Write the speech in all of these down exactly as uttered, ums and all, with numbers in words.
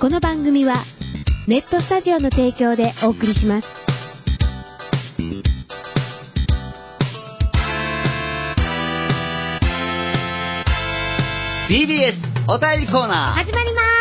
この番組はネットスタジオの提供でお送りします。 ティービーエス お便りコーナー始まります。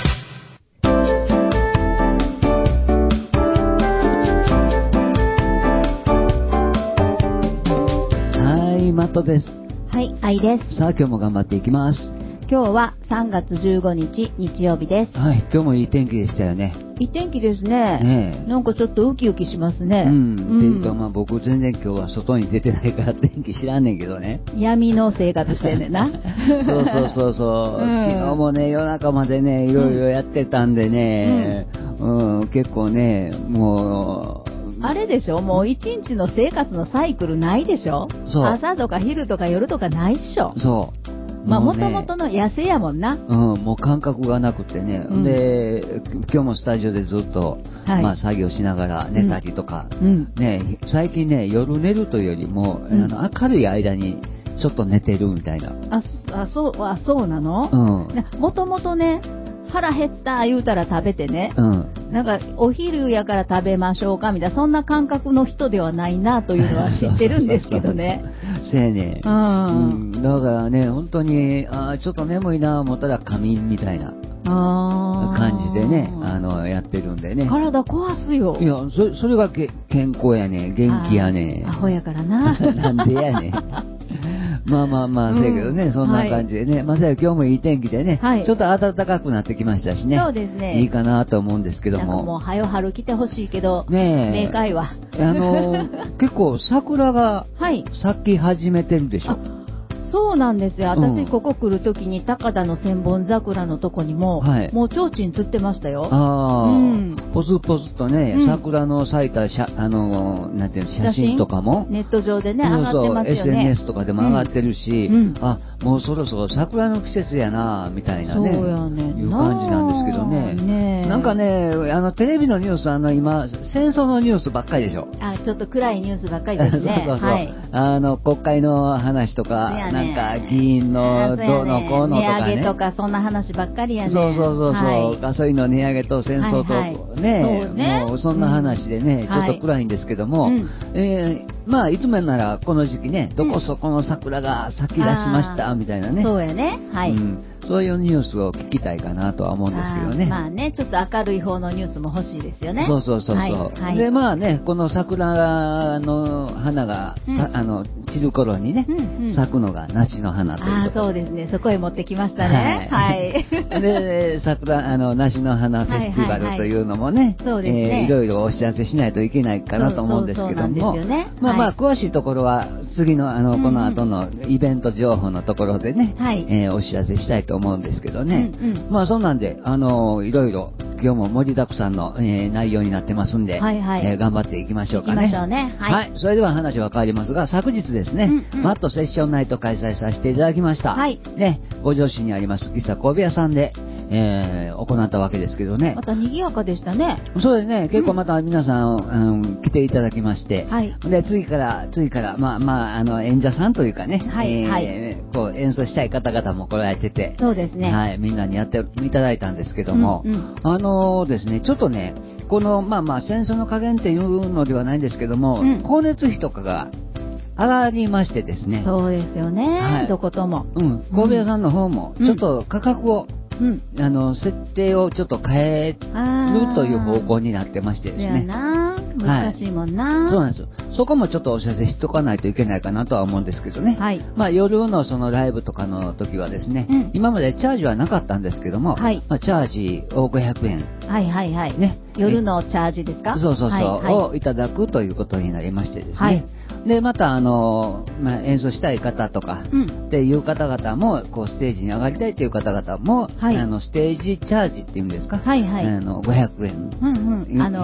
はい、マットです。 はい、愛です。 さあ今日も頑張っていきます。 今日はさんがつじゅうごにち日曜日です。 はい、今日もいい天気でしたよね。 いい天気ですね。ねえ、なんかちょっとウキウキしますね。 うん。っていうかまあ僕全然今日は外に出てないから天気知らんねんけどね。 闇の生活してんねんな。 そうそうそうそう、うん。昨日もね夜中までねいろいろやってたんでね、うんうん、結構ねもう。 あれでしょ、もう一日の生活のサイクルないでしょ。そう。朝とか昼とか夜とかないっしょ。 そう。 まあもともとの野生やもんな。 うん、もう感覚がなくてね。うん、で、今日もスタジオでずっと、はい、まあ作業しながら寝たりとか、うん、ね、最近ね、夜寝るというよりも、うん、あの明るい間にちょっと寝てるみたいな。 あ、あ、そう、あ、そうなの？うん。もともとね、腹減った言うたら食べてね、うん、なんかお昼やから食べましょうかみたいなそんな感覚の人ではないなというのは知ってるんですけどね。 せやね、うんうん、だからね本当にあちょっと眠いな思ったら仮眠みたいな感じでねあのやってるんでね。 体壊すよ。 いや そ, それがけ健康やね元気やね。 アホやからな。 なんでやね。まあまあまあ、せやけどね、うん、そんな感じでね、はい、まあ、今日もいい天気でね、はい、ちょっと暖かくなってきましたしね、 そうですね、 いいかなと思うんですけども、 なんかもう早春来てほしいけど、ねえ、明快はあの結構桜が咲き始めてるでしょ。はい、 そうなんですよ。私、ここ来るときに高田の千本桜のとこにも、はい、もう提灯つってましたよ。 ああ、うん、ポツポツとね、うん、桜の咲いた写あのなんていうの写真とかもネット上でね上がってますよね。 エスエヌエス とかでも上がってるし、うん、あもうそろそろ桜の季節やなみたいなね、そうやねいう感じなんですけどね。ねなんかねあのテレビのニュースあの今戦争のニュースばっかりでしょ。 あちょっと暗いニュースばっかりですね。 そうそうそう、はい、あの国会の話とか。なんか議員のどうのこうのとかね、 値上げとかそんな話ばっかりやね。 そうそうそうそう、はい、ガソリンの値上げと戦争と、はいはい、ね, ねもうそんな話でね、うん、ちょっと暗いんですけども、はいえー、まあいつもならこの時期ね、どこそこの桜が咲き出しましたみたいなね、 そうやね、はい、うんそういうニュースを聞きたいかなとは思うんですけどね。 あまあね、ちょっと明るい方のニュースも欲しいですよね。 そうそうそうそう、はいはい、でまあねこの桜の花が、うん、あの散る頃にね、うんうん、咲くのが梨の花ということで。 あそうですね、そこへ持ってきましたね。はい。 はい、で桜あの梨の花フェスティバルというのもね、そうですね、えー、いろいろお知らせしないといけないかなと思うんですけども、まあまあ詳しいところは次のあのこの後のイベント情報のところでね、はい、えー、お知らせしたいと思うんですけどね、うんうん、まあそんなんであのいろいろ今日も盛りだくさんの、えー、内容になってますんで、はいはいえー、頑張っていきましょうかね。 行きましょうね。はい。 はい、それでは話は変わりますが、昨日ですね、うんうん、マットセッションナイト開催させていただきました。はい。ね、五条市にあります喫茶神戸屋さんで、えー、行ったわけですけどね。 また賑やかでしたね。 そうですね。結構また皆さん、うん、来ていただきまして、はい。で次から次からまあまああの演者さんというかね、はい、えー、はい、こう演奏したい方々も来られてて、 そうですね。 はい、みんなにやっていただいたんですけども、うんうん、あのー、ですね、ちょっとね、このまあまあ戦争の加減っていうのではないんですけども、うん、光熱費とかが上がりましてですね。 そうですよね。はい、どことも。 うん、神戸屋さんの方もちょっと価格を、うん、あの設定をちょっと変えるという方向になってましてですね。 そうやな、難しいもんな、 はい、そうなんですよ。そこもちょっとお知らせしとかないといけないかなとは思うんですけどね。はい、まあ夜のそのライブとかの時はですね、うん、今までチャージはなかったんですけども、はい、まあ、チャージをごひゃくえん、 はいはいはい、ね、夜のチャージですか？ そうそうそう、はいはい、をいただくということになりましてですね。はい、でまたあの、まあ、演奏したい方とか、うん、っていう方々もこうステージに上がりたいという方々も、はい、あのステージチャージっていうんですか、はいはい、あのごひゃくえん、 うんうん、あの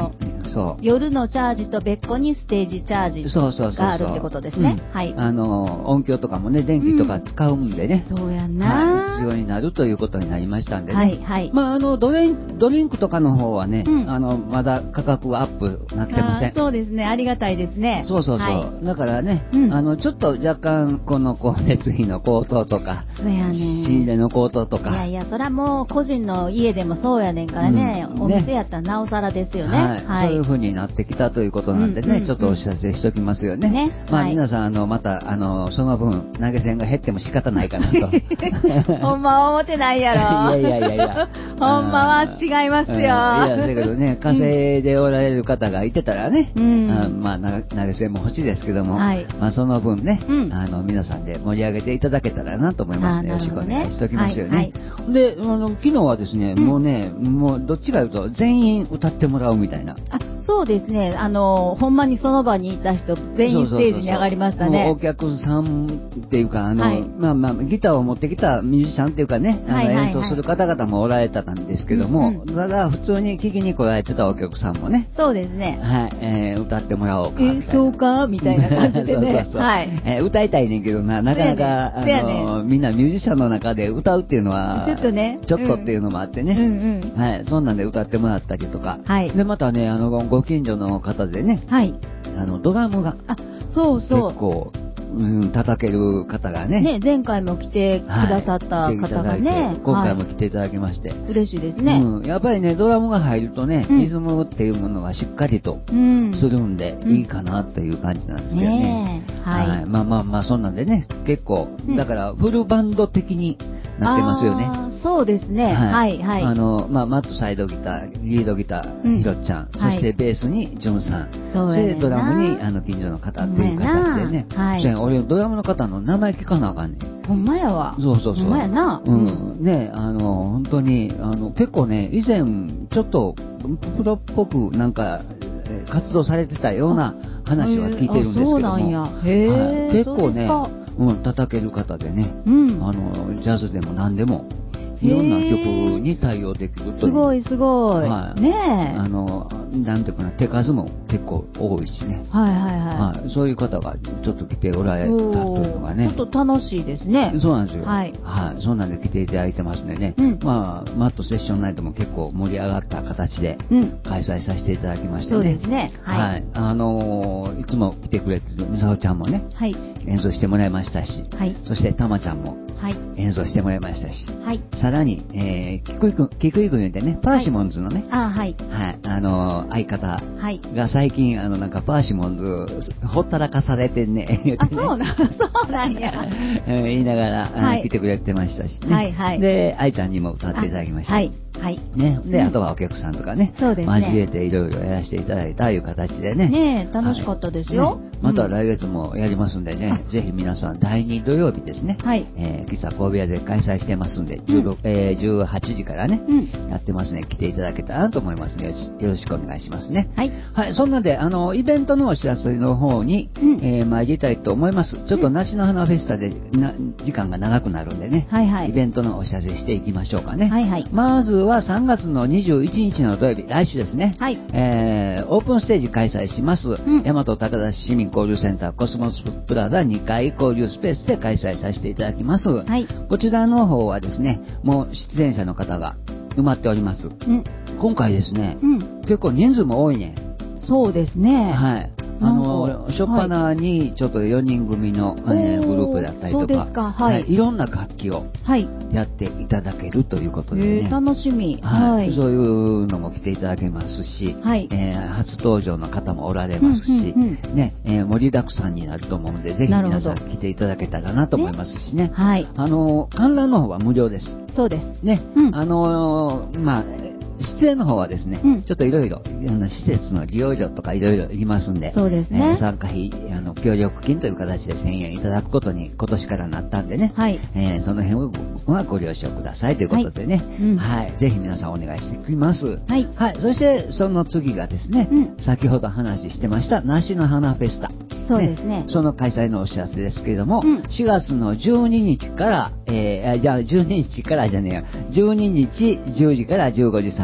そう夜のチャージと別個にステージチャージがあるってことですね。はい。 あの音響とかもね電気とか使うんでね、 うん、そうやな、 はい、必要になるということになりましたんでね。 はいはい。 まああのドリンドリンクとかの方はね、うん、あのまだ価格はアップなってません。 そうですね、ありがたいですね。 そうそうそう。はい、だからね、うん、あのちょっと若干この光熱費の高騰とか、 そうやね、 仕入れの高騰とか。 いやいや、それはもう個人の家でもそうやねんからね、うん、お店やったらなおさらですよね。 はいはい、そういう風になってきたということなんでね、うんうんうん、ちょっとお知らせしておきますよね。ね、まあ、はい、皆さんあのまたあのその分投げ銭が減っても仕方ないかなと。 ほんまは思ってないやろ。 いやいやいやいや。 ほんまは違いますよ。いやだけどね、稼いでおられる方がいてたらね、うん、あまあ投げ銭も欲しいですけども、はい、まあその分ね、うん、あの皆さんで盛り上げていただけたらなと思いますね。よろしくお願いしておきますよね。はいはい、であの昨日はですね、うん、もうねもうどっちかというと全員歌ってもらうみたいな。 あ、そうですね。あのほんまにその場にいた人全員ステージに上がりましたね。そうそうそうそう、 お客さんっていうかあの、はい、まあまあギターを持ってきたミュージシャンっていうかね、あの、はいはいはい、演奏する方々もおられたんですけども、うんうん、ただ普通に聴きに来られてたお客さんもね、 そうですね。 はい、えー、歌ってもらおうかみたいな。 えー、そうかみたいな感じでね。 そうそうそう、 はい、 えー、歌いたいねんけどな、なかなか、ね、あの、ね、みんなミュージシャンの中で歌うっていうのはちょっとね、 ちょっとっていうのもあってね、うんうん、はい、そんなんで歌ってもらったりとか、はい、でまたねあのご近所の方でね、はい、あのドラムが、 あ、そうそう、 結構うん、叩ける方がね、 ね、前回も来てくださった方がね、はい、 今回も来ていただきまして、はい、 嬉しいですね、 うん、やっぱりねドラムが入るとね、うん、リズムっていうものがしっかりとするんで、うん、いいかなという感じなんですけどね、ね、はい、はい、まあまあまあそんなんでね結構、うん、だからフルバンド的になってますよね。 あ、そうですね、はいはい、 あのまあ、マットサイドギター、リードギター、うん、ひろっちゃん、そしてベースにジュンさん、そしてドラムにあの近所の方っていう形でね、はい、俺ドラムの方の名前聞かなあかんねん。 ほんまやわ。 そうそうそう。 ほんまやな。 うん。ね、あの本当にあの結構ね以前ちょっとプロっぽくなんか活動されてたような話は聞いてるんですけども、そうなんや。へー、はい、結構ね、うん、叩ける方でね、うん、あのジャズでも何でもいろんな曲に対応できるという。 すごいすごい。はい、ねえ。 あのなんていうかな、手数も結構多いしね。 はいはいはい。 はい、そういう方がちょっと来ておられたというのがね。 ちょっと楽しいですね。 そうなんですよ。はい。はい、そうなんで来ていただいてますんでね。うん、まあマットセッションナイトも結構盛り上がった形で開催させていただきましてね。 そうですね。 はい。はい、あのー、いつも来てくれてるみさおちゃんもね、はい、演奏してもらいましたし、はい、そしてたまちゃんも。はい、演奏してもらいましたし、はい、さらに、えー、キクイ君、キクイ君でね、パーシモンズのね、はい、あ、はい、はい、あのー、相方が最近、あの、なんかパーシモンズ、ほったらかされてね、言ってね、 あ、そうなん、そうなんや。 言いながら、はい、来てくれてましたしね、はいはい、で、愛ちゃんにも歌っていただきました。はいはい。ね。で、あとはお客さんとかね。そうですね。交えていろいろやらせていただいたという形でね。 ねえ、楽しかったですよ。 ね、また来月もやりますんでね、うん、ぜひ皆さんだいに土曜日ですね。はい。えー、喫茶神戸屋で開催してますんで、じゅうろく、うん、えー、じゅうはちじからね、うん、やってますね。来ていただけたらなと思いますので、よろしくお願いしますね。はい。はい。そんなで、あの、イベントのお知らせの方に、うん、えー、参りたいと思います。ちょっと梨の花フェスタでな時間が長くなるんでね。はいはい。イベントのお知らせしていきましょうかね。はいはい。まずはさんがつのにじゅういちにちの土曜日、来週ですね、はい、えー、オープンステージ開催します、うん、大和高田市民交流センターコスモスプラザにかい交流スペースで開催させていただきます、はい、こちらの方はですね、もう出演者の方が埋まっております、うん、今回ですね、うん、結構人数も多いね。 そうですね、 はい、あの初っ端にちょっとよにん組の、はい、えー、グループだったりと か, そうですか、はいはい、いろんな楽器をやっていただけるということでね、 えー、楽しみ、 はいはい、そういうのも来ていただけますし、はい、えー、初登場の方もおられますし、うんうんうん、ねえー、盛りだくさんになると思うのでぜひ皆さん来ていただけたらなと思いますしね、はい、あの観覧の方は無料です。 そうですね、うん、あのー、まあ出演の方はですね、うん、ちょっといろいろ施設の利用料とかいろいろいりますんで、そうですね、えー、参加費あの協力金という形でせんえんいただくことに今年からなったんでね、はい、えー、その辺はご了承くださいということでね、はい、うん、はい、ぜひ皆さんお願いしてきます。はい、はい、そしてその次がですね、うん、先ほど話してました梨の花フェスタ。 そうですね。 ね、その開催のお知らせですけれども、うん、しがつのじゅうににちから、えー、じゃあじゅうににちからじゃねえや、じゅうににちじゅうじからじゅうごじさ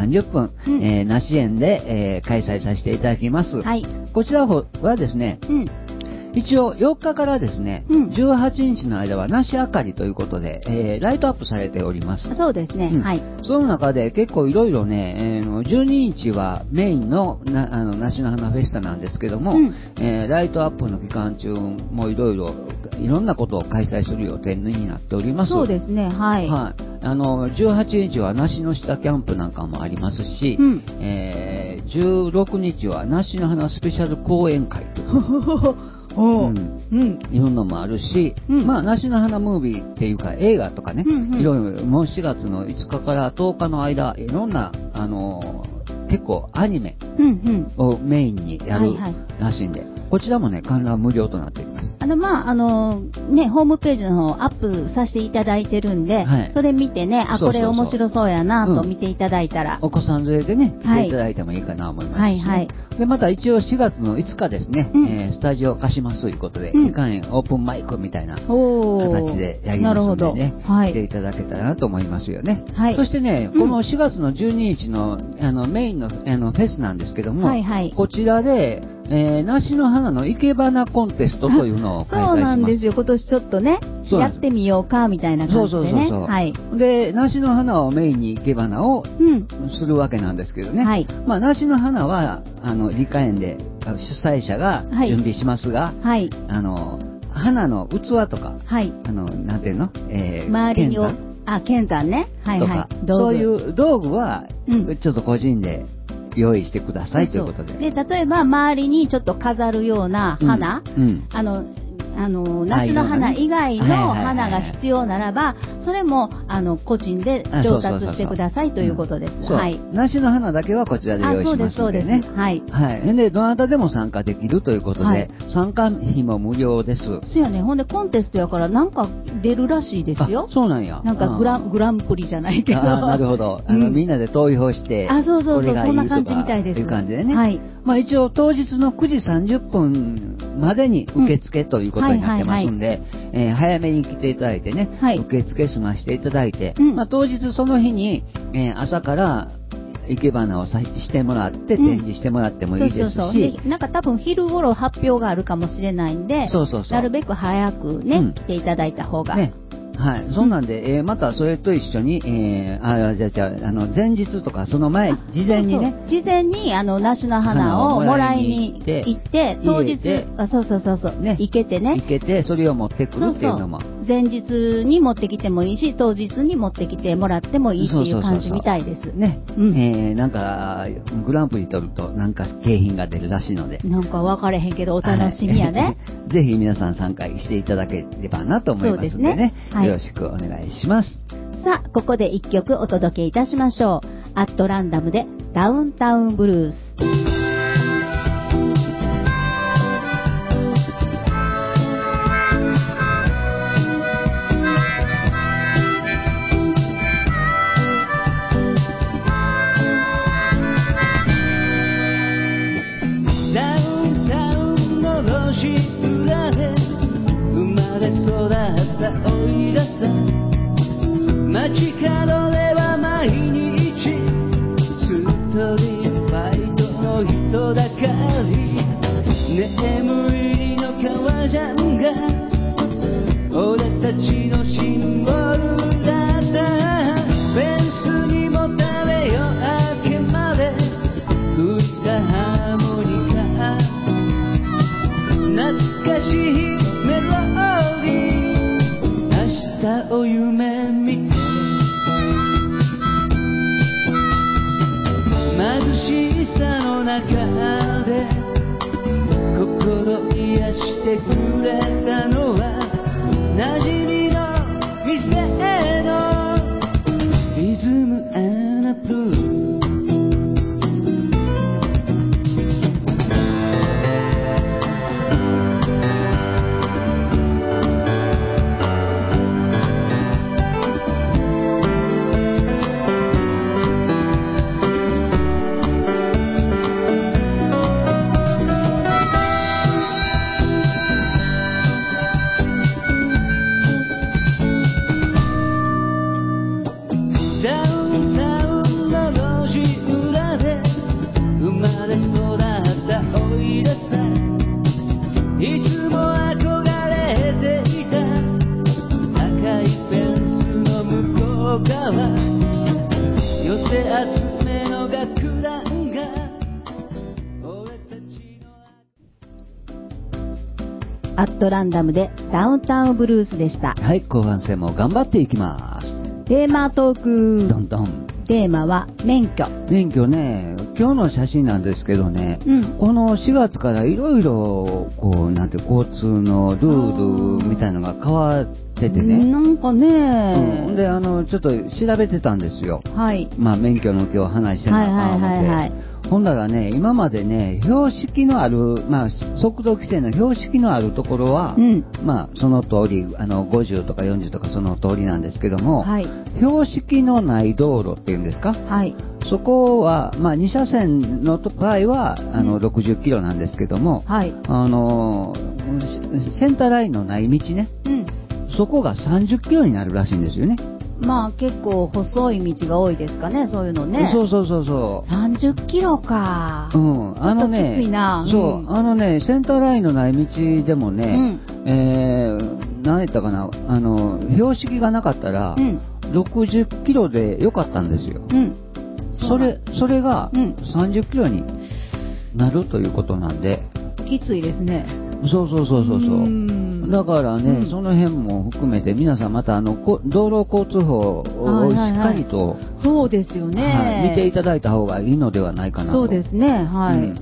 さんじゅっぷん、うん、えー、梨園で、えー、開催させていただきます。はい、こちらはですね、うん、一応よっかからですね、うん、じゅうはちにちの間は梨あかりということで、えー、ライトアップされております。 そうですね、うん、はい。 その中で結構いろいろね、えー、じゅうににちはメインのなあの梨の花フェスタなんですけども、うん、えー、ライトアップの期間中もいろいろいろんなことを開催する予定になっております。 そうですね、はい。 はい、あのじゅうはちにちは梨の下キャンプなんかもありますし、うん、えー、じゅうろくにちは梨の花スペシャル講演会とうんうん、いうのもあるし、うん、まあ梨の花ムービーっていうか映画とかね、うんうん、いろいろもうしがつのいつかからとおかの間いろんなあのー、結構アニメをメインにやるらしいんで、はいはい、こちらもね観覧無料となっています。 あのまああのねホームページの方アップさせていただいてるんで、はい、それ見てね、あこれ面白そうやなと見ていただいたら、 うん、お子さん連れでね来ていただいてもいいかなと思います、ね、はいはい。でまた一応しがつのいつかですね、うん、えー、スタジオ貸しますということで、うん、にかげんオープンマイクみたいな形でやりますのでね、はい、来ていただけたらなと思いますよね、はい、そしてね、このしがつのじゅうににちの、あのメインの、あのフェスなんですけども、はいはい、こちらでえー、梨の花の生け花コンテストというのを開催します。そうなんですよ。 今年ちょっとね、やってみようかみたいな感じでね。そうそうそうそう、はい。 で、梨の花をメインに生け花をするわけなんですけどね。うん、はい。まあ、梨の花は、あの、理科園で主催者が準備しますが、はい。あの、花の器とか、はい。あの、なんていうの、えー、 周りにを、あ、剣山ね。はいはい。 とか、そういう道具は、ちょっと個人で、用意してくださいということで。 で、例えば周りにちょっと飾るような花、うんうん、あのあの梨の花以外の花が必要ならば、それもあの個人で調達してくださいということです。はい。 梨の花だけはこちらで用意しますのでね。はい。はい。でどなたでも参加できるということで、はい、参加費も無料です。 そうやね。ほんでコンテストやからなんか出るらしいですよ。 そうなんや。 なんかグラングランプリじゃないけど。あ、 なるほど。あの、うん、みんなで投票して、 あ、そうそうそう、そんな感じみたいです。 という感じでね。はい。まあ一応当日のくじさんじゅっぷんまでに受付ということになってますんで、えー、早めに来ていただいてね、はい、受付済ましていただいて、うん、まあ、当日その日に、えー、朝から生け花をさしてもらって展示してもらってもいいですし、うん、そうそうそう、 なんか多分昼頃発表があるかもしれないんで、そうそうそう、なるべく早くね、うん、来ていただいた方が、ね、 はい、そうなんで、えー、またそれと一緒に、えー、あ、じゃあ、じゃあ、あの、前日とか、その前、事前にね。 そうそう、事前に、あの、梨の花をもらいに行って、当日、あ、そうそうそうそう、ね、行けてね。 行けて、それを持ってくるっていうのも。そうそう、 前日に持ってきてもいいし、当日に持ってきてもらってもいいっていう感じみたいです。そうそうそうそうね、 うん、えー、なんか、グランプリ取ると、なんか景品が出るらしいので。 なんか分かれへんけど、お楽しみやね。はい、 ぜひ皆さん参加していただければなと思いますのでね。そうですね、はい、よろしくお願いします。 さあ、ここで一曲お届けいたしましょう。アットランダムでダウンタウンブルース。 街角では毎日ストリートファイトの人だかり、眠りの革ジャンが俺たちのシンボルだった。フェンスにもたれ夜明けまで吹いたハーモニカ、懐かしいメロディー、明日を夢見て貧しさの中で心癒してくれたのは馴染みの店のリズム&ブルー。 アットランダムでダウンタウンブルースでした。 はい、後半戦も頑張っていきます。 テーマトーク。 どんどん。 テーマは免許。 免許ね、今日の写真なんですけどね、うん、このしがつからいろいろこうなんて交通のルールみたいなのが変わっててね。 なんかね、 うん、であのちょっと調べてたんですよ。 はい。 まあ免許の今日話してなあかん思って。はいはいはいはい。ほんだらね、今までね、標識のある、まあ、速度規制の標識のあるところは、うん、まあ、その通り、あの、ごじゅうとかよんじゅうとかその通りなんですけども、はい、標識のない道路っていうんですか、はい、そこは、まあ、に車線の場合は、あの、うん、ろくじゅっキロなんですけども、はい、あの、センターラインのない道ね、うん、そこがさんじゅっキロになるらしいんですよね。 まあ結構細い道が多いですかね、そういうのね。 そうそうそうそう。 さんじゅっキロか。 うん。あのね、 ちょっときついな。 そう、うん、あのね、センターラインのない道でもね、うん、えー、何やったかな、あの、標識がなかったら、うん、ろくじゅっキロでよかったんですよ。うん。それ、それがさんじゅっキロになるということなんで。 きついですね。 そうそうそうそうそう。だからね、うん、その辺も含めて皆さんまたあの道路交通法をしっかりと、はいはいはい、 そうですよね、 はい、見ていただいた方がいいのではないかなと。 そうですね、はい。うん、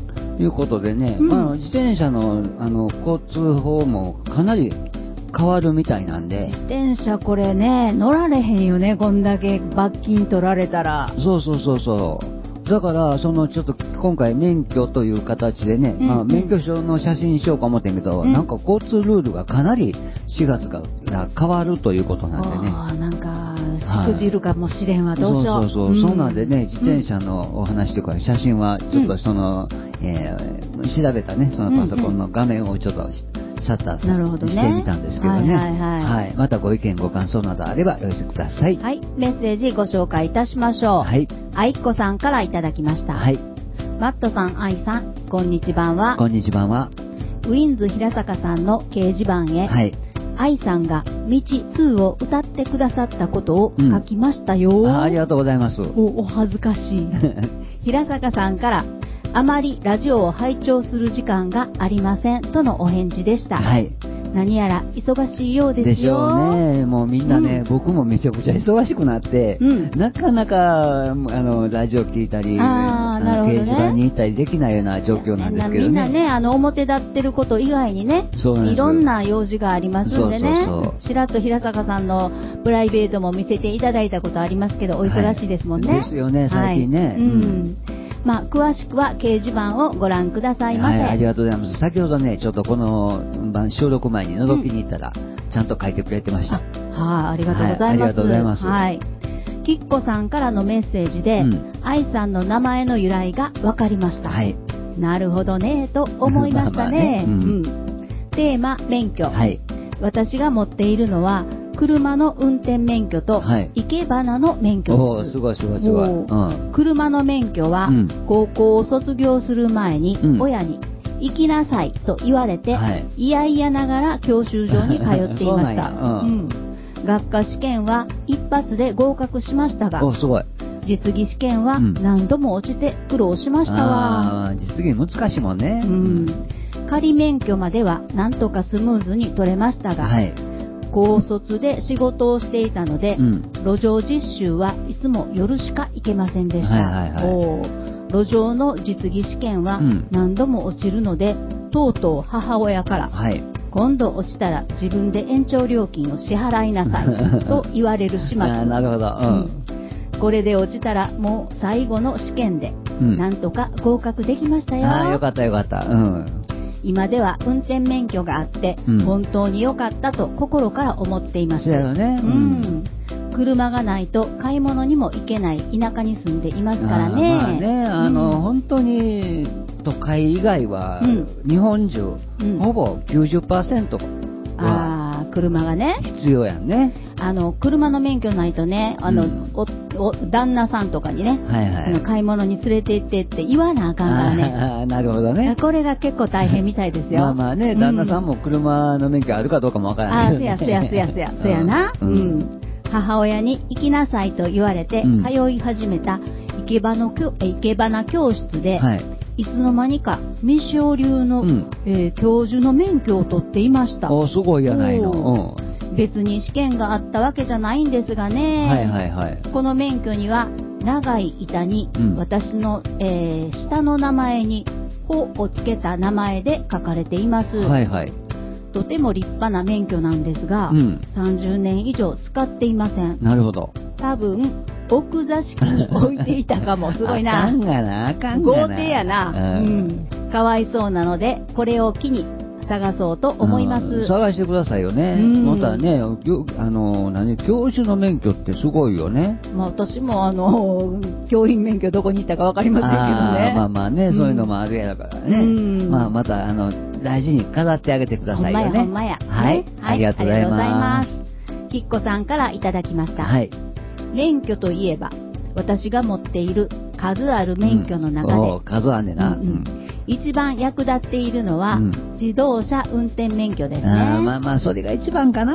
いうことでね、うん、まあ、自転車の、あの交通法もかなり変わるみたいなんで。 自転車これね、乗られへんよね、こんだけ罰金取られたら。 そうそうそうそう。だからそのちょっと今回免許という形でね、うんうん、まあ、免許証の写真にしようか思ってんけど、うん、なんか交通ルールがかなりしがつから変わるということなんでね。 ああ、なんかしくじるかもしれんわ、はい、どうしよう。 そうそうそう、うん、そうなんでね、自転車のお話とか写真はちょっとその、うん、えー、調べたねそのパソコンの画面をちょっとシャッターしてみたんですけどね。 はいはいはいはい、またご意見ご感想などあればお寄せください。 はい、メッセージご紹介いたしましょう。はい。あいっこさんからいただきました。はい。マットさん、アイさん、こんにちは。 こんにちは。 ウィンズ平坂さんの掲示板へ、はい、アイさんが道ツーを歌ってくださったことを書きましたよ。 うん、あ, ありがとうございます。 お, お恥ずかしい。平坂さんから、あまりラジオを拝聴する時間がありませんとのお返事でした。はい。何やら忙しいようですよ。 でしょうね。もうみんなね、うん、僕もめちゃくちゃ忙しくなって、うん、なかなかあのラジオ聞いたり、ああの掲示板に行ったりできないような状況なんですけどね。 みんなね、あの表立ってること以外にね、いろんな用事がありますんでね。そうそうそう、ちらっと平坂さんのプライベートも見せていただいたことありますけど、お忙しいですもんね。はい、 ですよね、最近ね。はい、うん。 まあ、詳しくは掲示板をご覧くださいませ。 はい、ありがとうございます。先ほどね、ちょっとこの収録前に覗きに行ったら、うん、ちゃんと書いてくれてました。 はい、あ、ありがとうございます。はい、ありがとうございます。はい。きっこさんからのメッセージで、愛、うん、さんの名前の由来が分かりました。はい。なるほどね、と思いましたね。まあまあね、うん。うん。テーマ、免許。はい。私が持っているのは、車の運転免許と生け花の免許です。 おー、すごいすごいすごい。うん、 車の免許は、うん、高校を卒業する前に親に行きなさいと言われて、はい、いやいやながら教習所に通っていました。うんうん、学科試験は一発で合格しましたが、 お、すごい。 実技試験は何度も落ちて苦労しましたわ。 あ、実技難しいもんね。うん、 仮免許まではなんとかスムーズに取れましたが、はい、高卒で仕事をしていたので、うん、路上実習はいつも夜しか行けませんでした。はいはいはい、お路上の実技試験は何度も落ちるので、うん、とうとう母親から、はい、今度落ちたら自分で延長料金を支払いなさいと言われる始末。 なるほど、うんうん、これで落ちたらもう最後の試験で、うん、なんとか合格できましたよ。 あ、よかったよかった、うん、 今では運転免許があって、うん、本当に良かったと心から思っています。 そうだよね、うん、 車がないと買い物にも行けない田舎に住んでいますからね。 あ、まあね、あの、うん、本当に都会以外は、うん、日本中、うん、ほぼ きゅうじゅっパーセント は、 あ、車がね必要やんね。 あの車の免許ないとね、あの、うん、おお旦那さんとかにね、はいはい、あの買い物に連れて行ってって言わなあかんからね。 あ、なるほどね。 これが結構大変みたいですよ。 まあまあね、旦那さんも車の免許あるかどうかもわからない、 ね、あ、せやせやせやせやせやな、うん、うん、母親に行きなさいと言われて通い始めた生け花教、生け花教室で、はい、 いつの間にか未承流の、うん、えー、教授の免許を取っていました。 お、すごいやないの。 うん、別に試験があったわけじゃないんですがね、 はいはいはい、 この免許には長い板に、うん、私の、えー、下の名前にほをつけた名前で書かれています。 はいはい、 とても立派な免許なんですが、うん、さんじゅうねん以上使っていません。 なるほど。 多分奥座敷に置いていたかも。すごいな。 あかんがな、あかんがな。 豪邸やな。うん。かわいそうなので、これを機に探そうと思います。 探してくださいよね。またね、あの、何、教授の免許ってすごいよね。 まあ私もあの、教員免許どこに行ったかわかりませんけどね。 あまあまあね、そういうのもあるやだからね。うん、まあまた、あの、大事に飾ってあげてくださいよね。 ほんまや、ほんまや。 はい。ありがとうございます。 きっこさんからいただきました。 はい。 免許といえば、私が持っている数ある免許の中で、 うん、数あんねんな、うんうん、 一番役立っているのは、うん、自動車運転免許ですね。 あまあまあそれが一番かな、うん、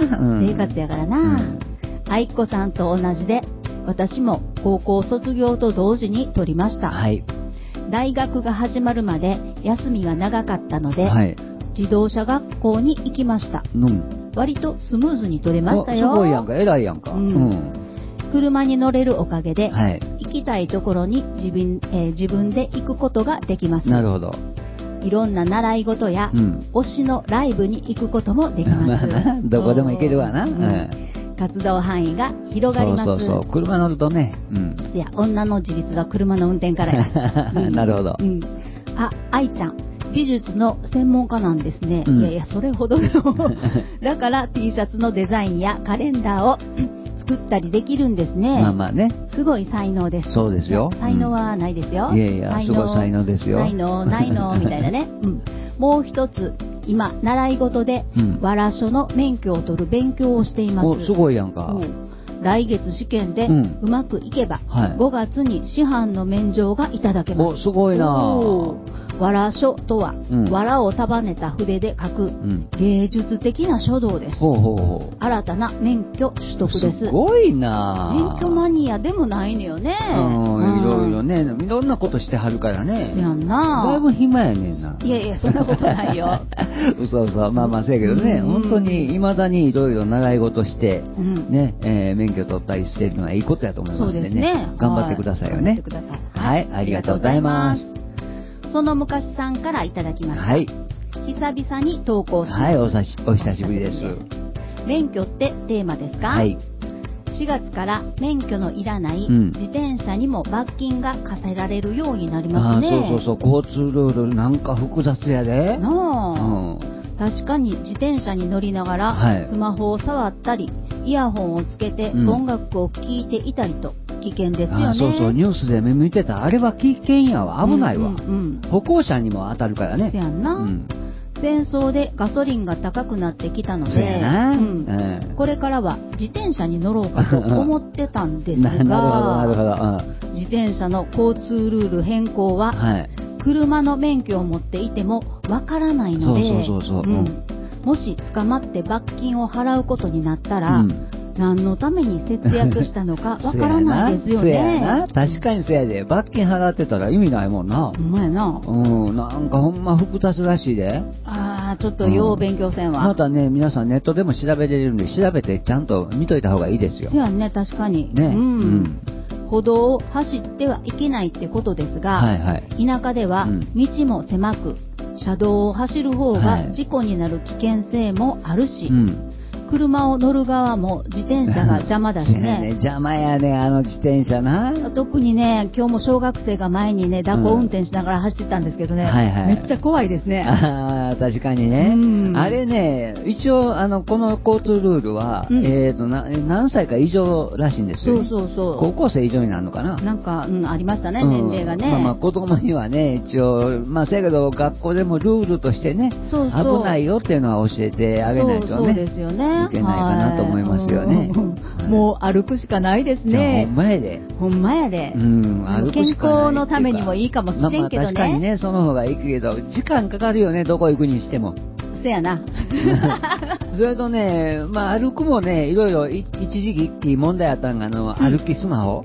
生活やからな、うん、あいっこさんと同じで私も高校卒業と同時に取りました、 はい、 大学が始まるまで休みが長かったので、はい、自動車学校に行きました、うん、割とスムーズに取れましたよ。 すごいやんか、偉いやんか、うんうん、 車に乗れるおかげで、はい、行きたいところに自分、えー、自分で行くことができます。 なるほど。 いろんな習い事や、うん、推しのライブに行くこともできます。 どこでも行けるわな、うん、 活動範囲が広がります。 そうそうそう、車乗るとね、 うん、いや女の自立は車の運転からや、 うん、なるほど、 うん、あ、愛ちゃん美術の専門家なんですね、うん、いやいやそれほどのだから T シャツのデザインやカレンダーを作ったりできるんですね。 まあまあね。 すごい才能です。 そうですよ。 才能はないですよ。 うん、いやいや、すごい才能ですよ。 才能、ないの、みたいなね。うん。もう一つ、今、習い事で、うん、わら書の免許を取る勉強をしています。 お、すごいやんか。 うん、来月試験で、うまくいけば、うんはい、ごがつに師範の免状がいただけます。 お、すごいなぁ。 わら書とは、うん、わらを束ねた筆で書く、うん、芸術的な書道です。 ほうほうほう。 新たな免許取得です。 すごいなぁ。 免許マニアでもないのよね。 うん、いろいろね、いろんなことしてはるからね。 そやんな。 だいぶ暇やねんな。 いやいや、そんなことないよ。 嘘嘘、まあまあせやけどね、うん、本当に未だにいろいろ習い事して、うん、ね、えー、免許取ったりしてるのはいいことやと思いますんでね。そうですね。頑張ってくださいよね。 頑張ってください。 はい、ありがとうございます。 その昔さんからいただきました。 はい。 久々に投稿します。 はい、おさし、お久しぶりです。 免許ってテーマですか？ はい。 しがつから免許のいらない自転車にも罰金が課せられるようになりますね。 あ、そうそうそう、交通ルールなんか複雑やで。 なあ、うん、確かに自転車に乗りながら、はい、スマホを触ったりイヤホンをつけて音楽を聴いていたりと、うん、危険ですよね。 あ、そうそう、ニュースで見てた。あれは危険やわ、危ないわ、うんうんうん、歩行者にも当たるからね。 そやんな、うん、戦争でガソリンが高くなってきたので、 うんうん、 これからは自転車に乗ろうかと思ってたんですがなるほどなるほど、 うん、自転車の交通ルール変更は、はい、車の免許を持っていてもわからないので、 そうそうそうそう、うん、 もし捕まって罰金を払うことになったら、うん、何のために節約したのかわからないですよね。 そうやな、確かにそうやで。罰金払ってたら意味ないもんな。 ほんまやな。 うん、なんかほんま複雑らしいで。 ああ、ちょっとよう勉強せんわ、 うん、またね、皆さんネットでも調べれるんで、調べてちゃんと見といた方がいいですよ。 そうやね、確かに。 ね。 うん。うん歩道を走ってはいけないってことですが、はいはい、田舎では道も狭く、うん、車道を走る方が事故になる危険性もあるし、はい、うん車を乗る側も自転車が邪魔だしね。 ね邪魔やね、あの自転車な。 特にね、今日も小学生が前にね、蛇行運転しながら走ってたんですけどね、うんはいはい、めっちゃ怖いですね。 ああ、確かにね。うん、あれね、一応、あの、この交通ルールは、うん、えーとな、何歳か以上らしいんですよ、ね。そうそうそう。高校生以上になるのかな。 なんか、うん、ありましたね、年齢がね。 まあまあ、子供にはね、一応、まあ、せやけど、学校でもルールとしてね、そうそう危ないよっていうのは教えてあげないとね。 そうそうですよね。 いけないかなと思いますよね。 もう歩くしかないですね。 ほんまやで。 ほんまやで。 うん、歩くしかない。 健康のためにもいいかもしれんけどね。 まあ、まあ確かにね、その方がいいけど、時間かかるよね、どこ行くにしても。 せやな。 それとね、まあ歩くもね、いろいろ一時期問題あったんが、あの、歩きスマホ。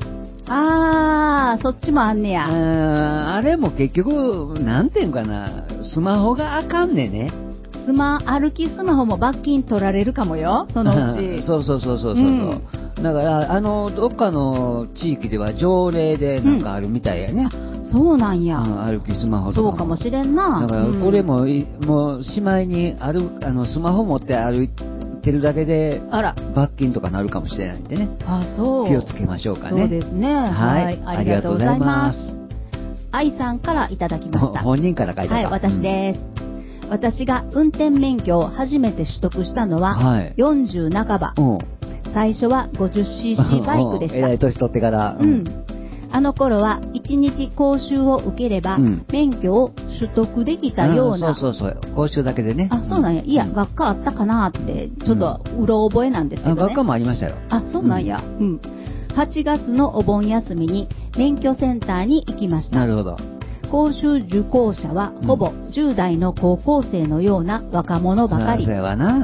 あー、そっちもあんねや。 あ, あれも結局、なんていうんかな、スマホがあかんねね。 スマ、歩きスマホも罰金取られるかもよ、そのうち。 そうそうそうそうそう。うん、だから、あの、どっかの地域では条例でなんかあるみたいやね。 うん、そうなんや、うん。 歩きスマホとか。 そうかもしれんな。 だから、これも、うん、もう、しまいに歩、あの、スマホ持って歩いてるだけで、あら。罰金とかなるかもしれないんでね。 あ、そう。 気をつけましょうかね。 そうですね。はい。はい、ありがとうございます。愛さんからいただきました。 本人から書いたか。 はい、私です。うん、私が運転免許を初めて取得したのは、はい、よんじゅう半ば。うん、最初は ごじゅっシーシー バイクでした。 えらい年取ってから。 うん。うん、あの頃はいちにち講習を受ければ、うん、免許を取得できたような。 そうそうそう。講習だけでね。 あ、そうなんや。いや、学科あったかなって、ちょっとうろ覚えなんですけどね。 あ、学科もありましたよ。 あ、そうなんや。うん。うん、はちがつのお盆休みに免許センターに行きました。 なるほど。 講習受講者はほぼじゅう代の高校生のような若者ばかり。 そうやな。うん。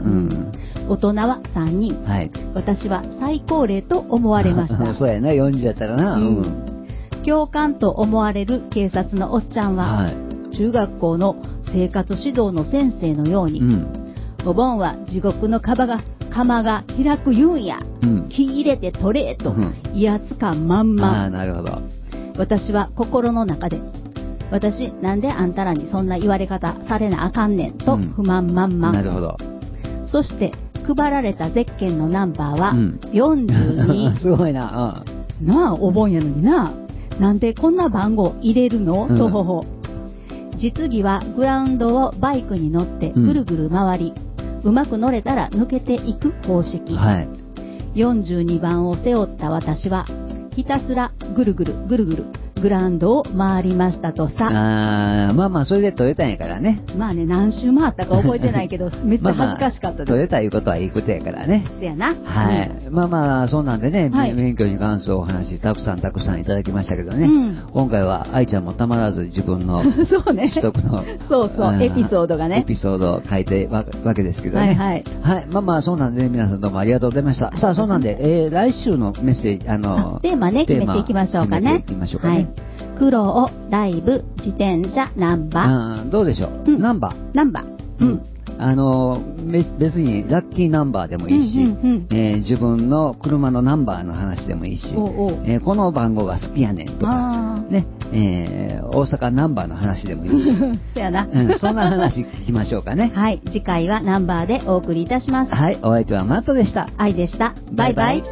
大人はさんにん。はい。私は最高齢と思われました。 そうやな、よんじゅうやったらな。うん。 教官と思われる警察のおっちゃんは、はい、中学校の生活指導の先生のように、うん、お盆は地獄の釜が釜が開く言うんや、うん、気入れて取れと、うん、威圧感満々。 あ、なるほど。 私は心の中で、私なんであんたらにそんな言われ方されなあかんねんと不満満々。 なるほど。 そして配られたゼッケンのナンバーはよんじゅうに。 うん、すごいな。 うん、なあ、お盆やのにな。なんでこんな番号入れるの、うん、とほほ。実技はグラウンドをバイクに乗ってぐるぐる回り、うん、うまく乗れたら抜けていく方式。はい、よんじゅうにばんを背負った私はひたすらぐるぐるぐるぐるグラウンドを回りましたとさ。 あ、まあまあそれで取れたんやからね。 まあね、何周回ったか覚えてないけどめっちゃ恥ずかしかったです。まあまあ取れたいうことはいいことやからね。 そやな。 はい、うん、まあまあそうなんでね、はい、免許に関するお話たくさんたくさんいただきましたけどね、うん、今回は愛ちゃんもたまらず自分のそうね、 取得のそうそう、エピソードがね、 エピソードを書いてわわけですけどね。はいはい、はい、まあまあそうなんで、ね、皆さんどうもありがとうございました。さあそうなんで、えー、来週のメッセージ、あのあテーマね、決めていきましょうかね。 決めていきましょうかね。はい、 苦労、ライブ、自転車、ナンバー。 あ、どうでしょう、うん、ナンバー。 ナンバー。うん。 あの、別にラッキーナンバーでもいいし、うんうんうん、えー、自分の車のナンバーの話でもいいし、おうおう、えー、この番号が好きやねんとか、ね、えー、大阪ナンバーの話でもいいし。 そやな、 うん。そんな話聞きましょうかね。 はい。次回はナンバーでお送りいたします。 はい。お相手はマットでした。 愛でした。バイバイ。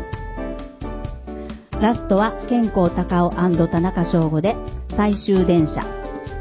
ラストは健康高尾&田中翔吾で最終電車。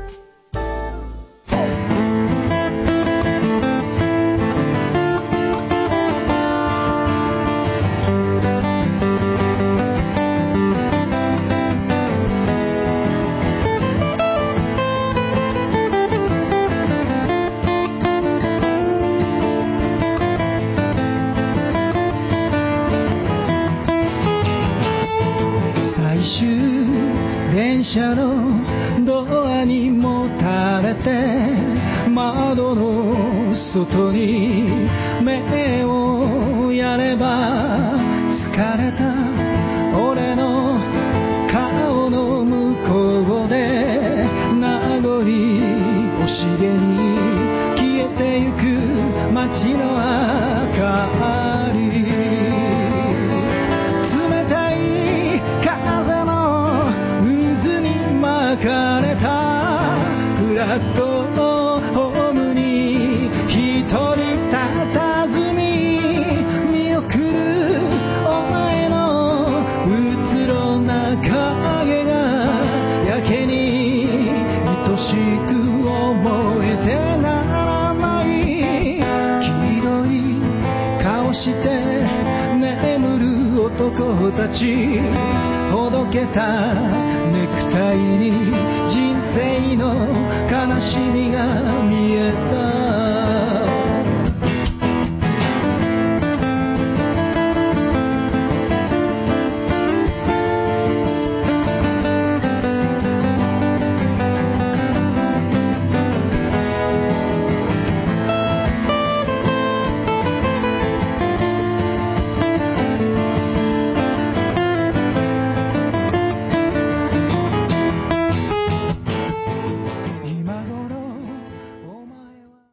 電車のドアにもたれて窓の外に目をやれば疲れた俺の顔の向こうで名残惜しげに消えてゆく街の明かり、冷たい風の渦に巻かれたフラットホームに一人佇み見送るお前のうつろな影がやけに愛しく思えてならない、黄色い顔して眠る男たち、ほどけたネクタイに人生の悲しみが見え